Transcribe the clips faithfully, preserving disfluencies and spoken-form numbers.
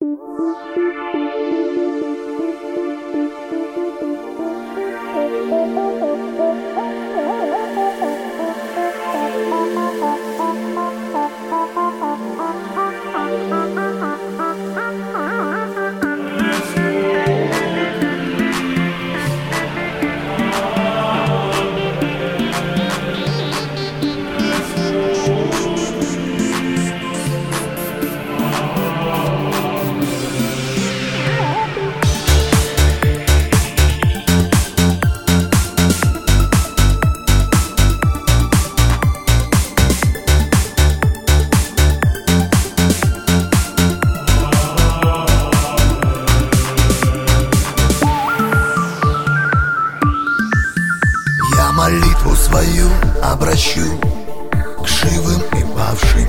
Молитву свою обращу к живым и павшим.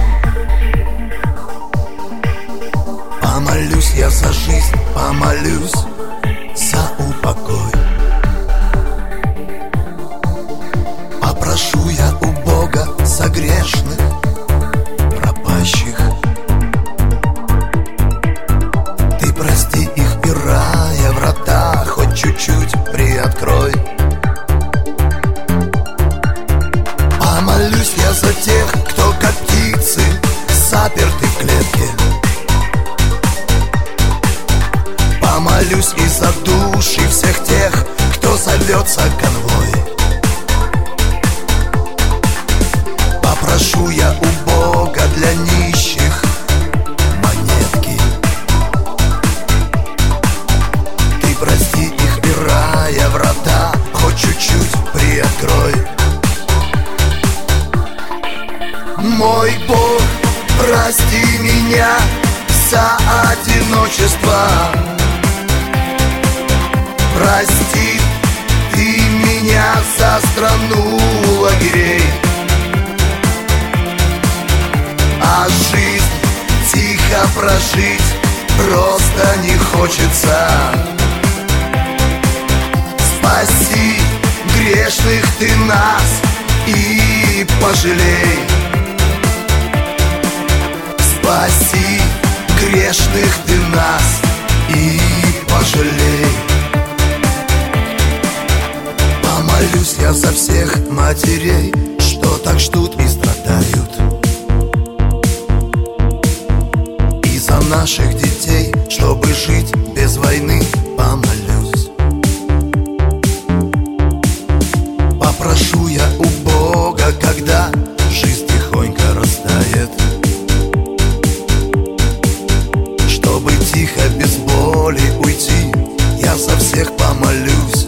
Помолюсь я за жизнь, помолюсь за упокой. Попрошу я у Бога за грешных, пропащих. Ты прости их, и рая врата хоть чуть-чуть приоткрой. Помолюсь я за тех, кто как птицы заперты в клетке. Помолюсь и за души всех тех, кто зовется конвой. Попрошу я у Бога для нищих монетки. Ты прости их, и рая врата хоть чуть-чуть приоткрой. Мой Бог, прости меня за одиночество. Прости ты меня за страну лагерей. А жизнь тихо прожить просто не хочется. Спаси грешных ты нас и пожалей. Спаси грешных ты нас и пожалей. Помолюсь я за всех матерей, что так ждут и страдают, и за наших детей, чтобы жить без войны. Помолюсь. Попрошу я у Бога, когда жизнь тихонько растает, чтобы тихо, без боли уйти. Я за всех помолюсь.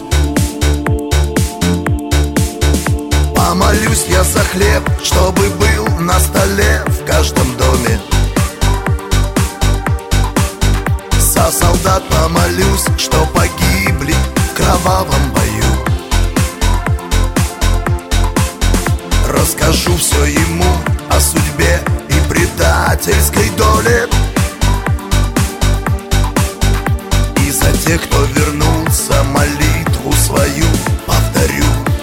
Помолюсь я за хлеб, чтобы был на столе в каждом доме. За солдат помолюсь, что погибли в кровавом бою. Расскажу все ему о судьбе и предательской доле. И за тех, кто вернулся, молитву свою повторю.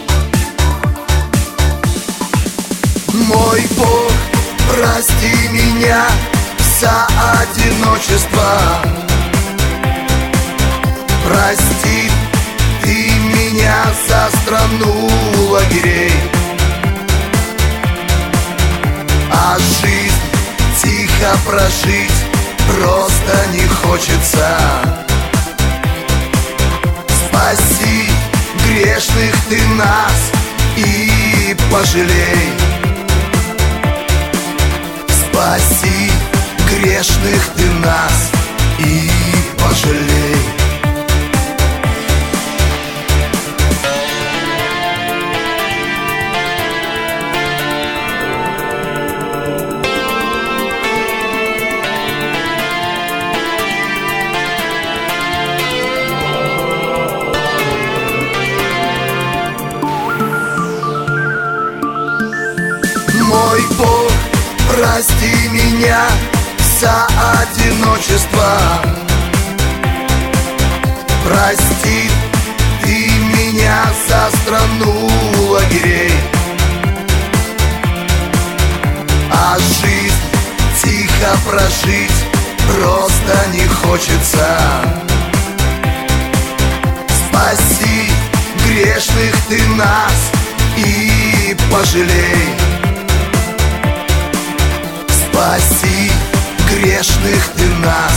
Мой Бог, прости меня за одиночество. Прости ты меня за страну лагерей. А жизнь тихо прожить просто не хочется. Спаси грешных ты нас и пожалей. Спаси грешных ты нас и пожалей. Мой Бог, прости меня за одиночество. Прости ты меня за страну лагерей. А жизнь тихо прожить просто не хочется. хочется. Спаси грешных ты нас и пожалей. Спаси грешных ты нас